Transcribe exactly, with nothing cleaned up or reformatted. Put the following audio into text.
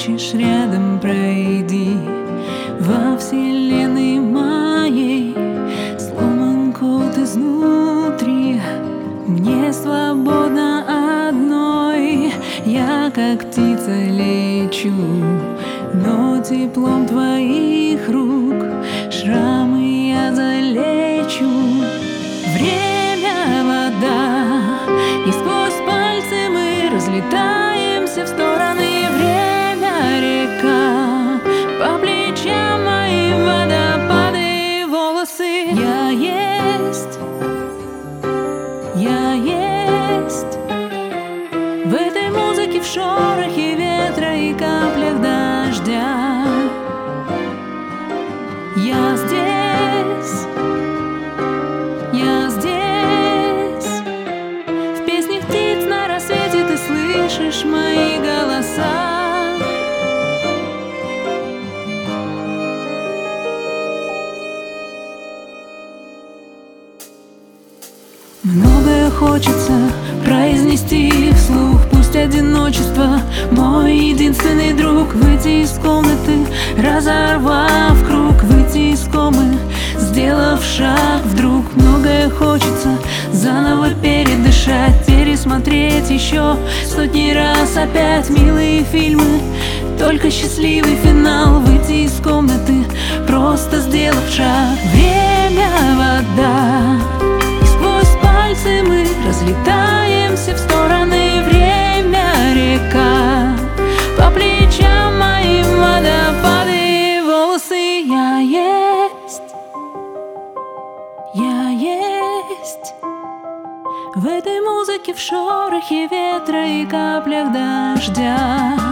хочешь, рядом пройди. Во вселенной моей сломан код изнутри. Мне свободно одной, я как птица лечу, но теплом твоих рук шрамы я залечу. Время — вода, и сквозь пальцы мы разлетаемся в стороны. Время — река, по плечам моим водопады, волосы. Я есть, я есть в этой музыке, в шорохе ветра и каплях дождя. Я здесь, я здесь. В песнях птиц на рассвете ты слышишь мои голоса. Многое хочется произнести вслух. Пусть одиночество мой единственный друг. Выйти из комнаты, разорвав круг. Выйти из комы, сделав шаг вдруг. Многое хочется заново передышать, пересмотреть еще сотни раз опять. Милые фильмы, только счастливый финал. Выйти из комнаты, просто сделав шаг. Время — вода, мы разлетаемся в стороны. Время — река, по плечам моим водопады, волосы. Я есть, я есть в этой музыке, в шорохе ветра и каплях дождя.